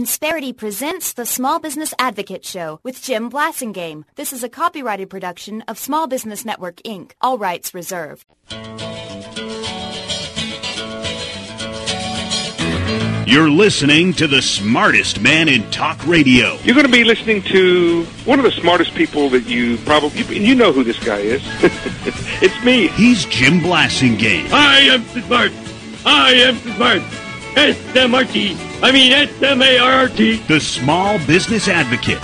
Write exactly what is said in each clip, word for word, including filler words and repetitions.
Insperity presents the Small Business Advocate Show with Jim Blasingame. This is a copyrighted production of Small Business Network, Incorporated. All rights reserved. You're listening to the smartest man in talk radio. You're going to be listening to one of the smartest people that you probably, you know who this guy is. It's me. He's Jim Blasingame. I am smart. I am smart. S M R T. I mean S M A R R T. The Small Business Advocate.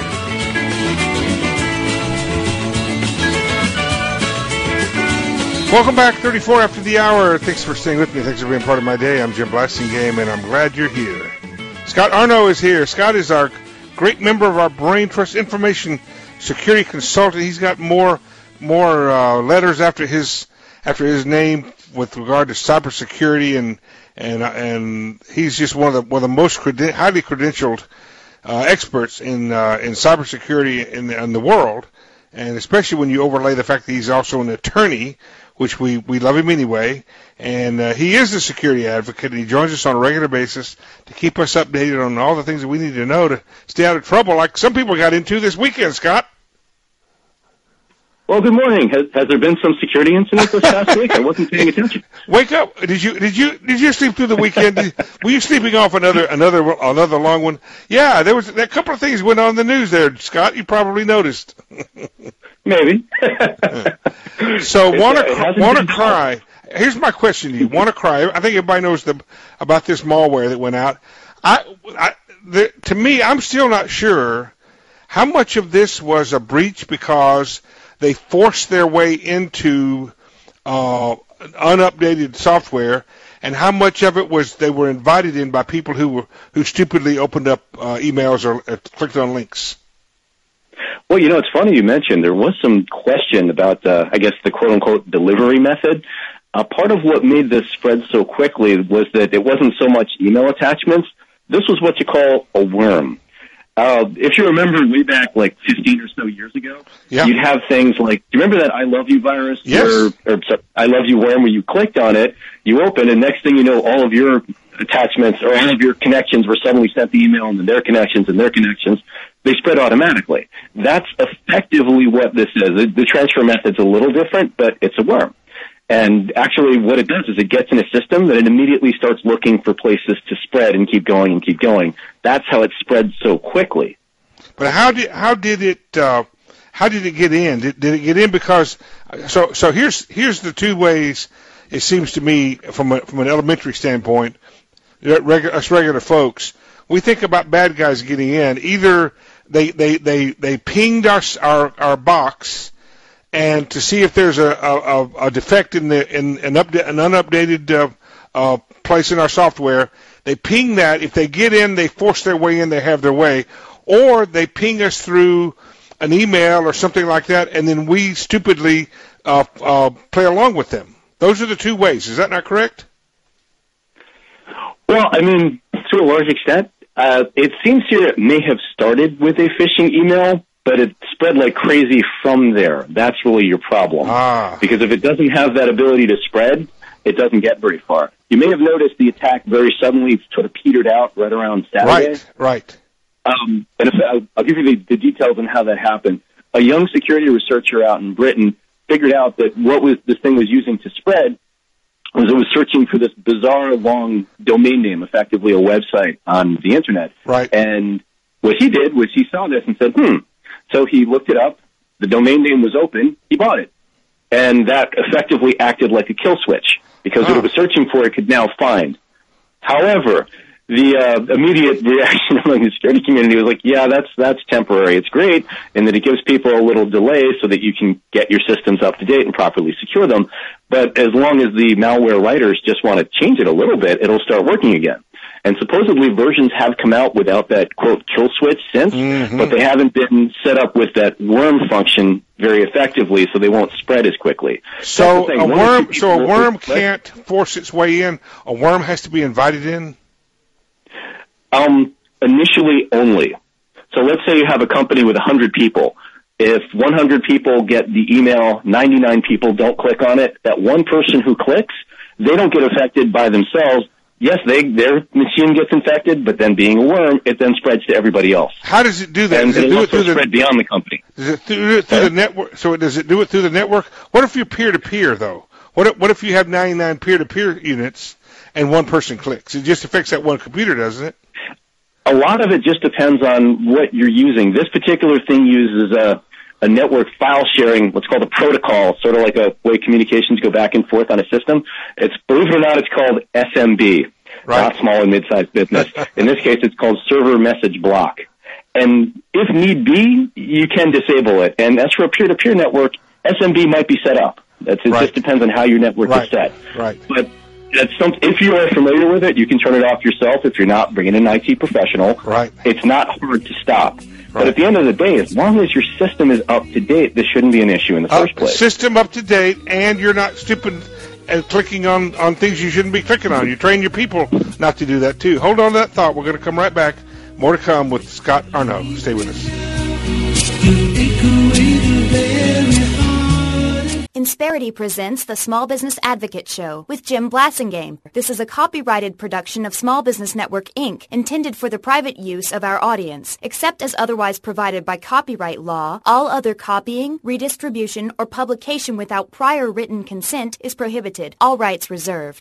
Welcome back, thirty-four after the hour. Thanks for staying with me. Thanks for being part of my day. I'm Jim Blasingame, and I'm glad you're here. Scott Arno is here. Scott is our great member of our Brain Trust Information Security Consultant. He's got more more uh, letters after his after his name with regard to cybersecurity, and and and he's just one of the one of the most creden- highly credentialed uh, experts in uh, in cybersecurity in the, in the world, and especially when you overlay the fact that he's also an attorney, which we, we love him anyway, and uh, he is a security advocate, and he joins us on a regular basis to keep us updated on all the things that we need to know to stay out of trouble, like some people got into this weekend, Scott. Well, good morning. Has, has there been some security incidents this past week? I wasn't paying attention. Wake up! Did you did you did you sleep through the weekend? Did, were you sleeping off another another another long one? Yeah, there was a couple of things went on in the news there, Scott. You probably noticed. Maybe. So, want to uh, want to cry? Here's my question to you: Want to cry? I think everybody knows the about this malware that went out. I, I the, to me, I'm still not sure how much of this was a breach because they forced their way into uh, unupdated software, and how much of it was they were invited in by people who were who stupidly opened up uh, emails or uh, clicked on links. Well, you know, it's funny you mentioned there was some question about, uh, I guess, the quote-unquote delivery method. Uh, part of what made this spread so quickly was that it wasn't so much email attachments. This was what you call a worm. Uh, if you remember way back like fifteen or so years ago, yeah. You'd have things like, do you remember that I Love You virus? Yes. Or, or sorry, I Love You worm where you clicked on it, you open, and next thing you know, all of your attachments or all of your connections were suddenly sent the email, and then their connections and their connections, they spread automatically. That's effectively what this is. The, the transfer method's a little different, but it's a worm. And actually what it does is it gets in a system that it immediately starts looking for places to spread and keep going and keep going. That's how it spreads so quickly. But how did how did it uh, how did it get in? Did, did it get in because so so here's here's the two ways it seems to me from a, from an elementary standpoint, regular, us regular folks, we think about bad guys getting in. Either they they they, they pinged our, our our box, and to see if there's a, a, a defect in the in an update an unupdated uh, uh, place in our software, they ping that. If they get in, they force their way in. They have their way, or they ping us through an email or something like that, and then we stupidly uh, uh, play along with them. Those are the two ways. Is that not correct? Well, I mean, to a large extent, uh, it seems here it may have started with a phishing email, but it spread like crazy from there. That's really your problem. Ah. Because if it doesn't have that ability to spread, it doesn't get very far. You may have noticed the attack very suddenly sort of petered out right around Saturday. Right, right. Um, and if, I'll, I'll give you the, the details on how that happened. A young security researcher out in Britain figured out that what was this thing was using to spread was it was searching for this bizarre long domain name, effectively a website on the Internet. Right. And what he did was he saw this and said, hmm. So he looked it up. The domain name was open. He bought it. And that effectively acted like a kill switch because oh. what it was searching for, it could now find. However, the uh, immediate reaction among the security community was like, yeah, that's that's temporary. It's great in that it gives people a little delay so that you can get your systems up to date and properly secure them. But as long as the malware writers just want to change it a little bit, it'll start working again. And supposedly versions have come out without that, quote, kill switch since, mm-hmm. but they haven't been set up with that worm function very effectively, so they won't spread as quickly. So a worm, so a worm can't force its way in. A worm has to be invited in. Um, initially only. So let's say you have a company with one hundred people. If one hundred people get the email, ninety-nine people don't click on it, that one person who clicks, they don't get affected by themselves. yes, they their machine gets infected, but then being a worm, it then spreads to everybody else. How does it do that? And does it it'll do it also through spread the, beyond the company. Does it do it through the network? So does it do it through the network? What if you're peer-to-peer, though? What if, what if you have ninety-nine peer-to-peer units and one person clicks? It just affects that one computer, doesn't it? A lot of it just depends on what you're using. This particular thing uses a, a network file sharing, what's called a protocol, sort of like a way communications go back and forth on a system. It's, believe it or not, it's called S M B, right. Not small and mid-sized business. In this case, it's called server message block. And if need be, you can disable it. And as for a peer-to-peer network, S M B might be set up. That's, it right. just depends on how your network right. is set. Right. But that's some, if you are familiar with it, you can turn it off yourself. If you're not, bring in an I T professional. Right. It's not hard to stop. Right. But at the end of the day, as long as your system is up to date, this shouldn't be an issue in the Uh, first place. System up to date, and you're not stupid and clicking on, on things you shouldn't be clicking on. You train your people not to do that, too. Hold on to that thought. We're going to come right back. More to come with Scott Arno. Stay with us. Insperity presents the Small Business Advocate Show with Jim Blassingame. This is a copyrighted production of Small Business Network, Incorporated, intended for the private use of our audience. Except as otherwise provided by copyright law, all other copying, redistribution, or publication without prior written consent is prohibited. All rights reserved.